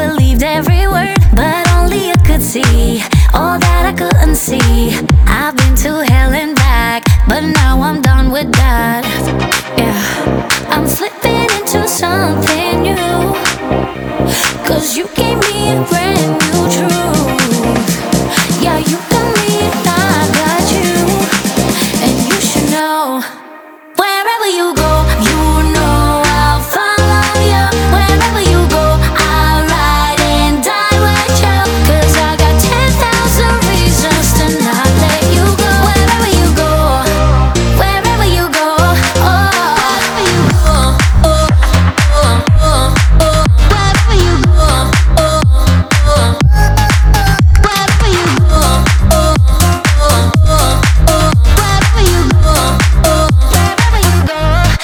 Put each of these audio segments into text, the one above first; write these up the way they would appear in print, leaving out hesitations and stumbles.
believed every word, but only you could see all that I couldn't see. I've been to hell and back, but now I'm done with that. Yeah, I'm slipping into something new, 'cause you gave me a brand new truth. Yeah, you got me and I got you, and you should know, wherever you go, you know I'll follow you. Wherever you go, I'll ride and die with you, 'cause I got 10,000 reasons to not let you go. Wherever you go, wherever you go, oh, wherever you go, oh, oh, oh, oh, wherever you go, oh, oh, wherever you go, oh, oh, oh, oh, wherever you go, oh, wherever you go,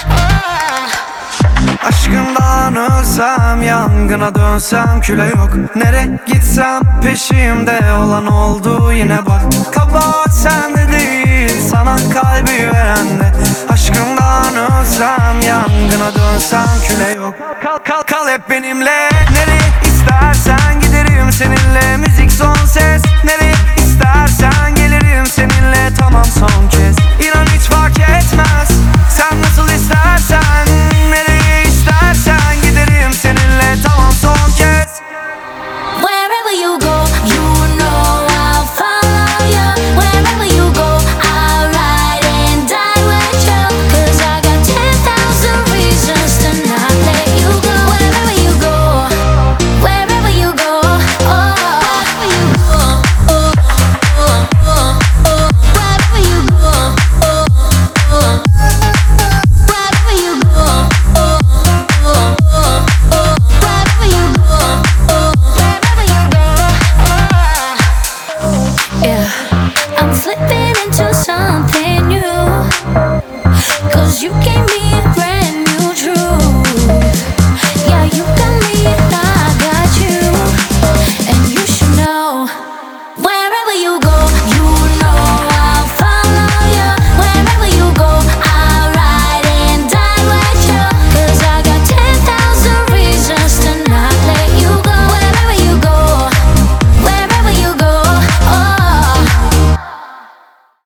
oh. Aşkından ölsem, yangına dönsem küle yok. Nereye gitsem peşimde olan oldu yine bak. Kabahat sende değil, sana kalbi verende. Aşkından ölsem, yangına dönsem küle yok. Kal hep benimle, nereye istersen giderim seninle.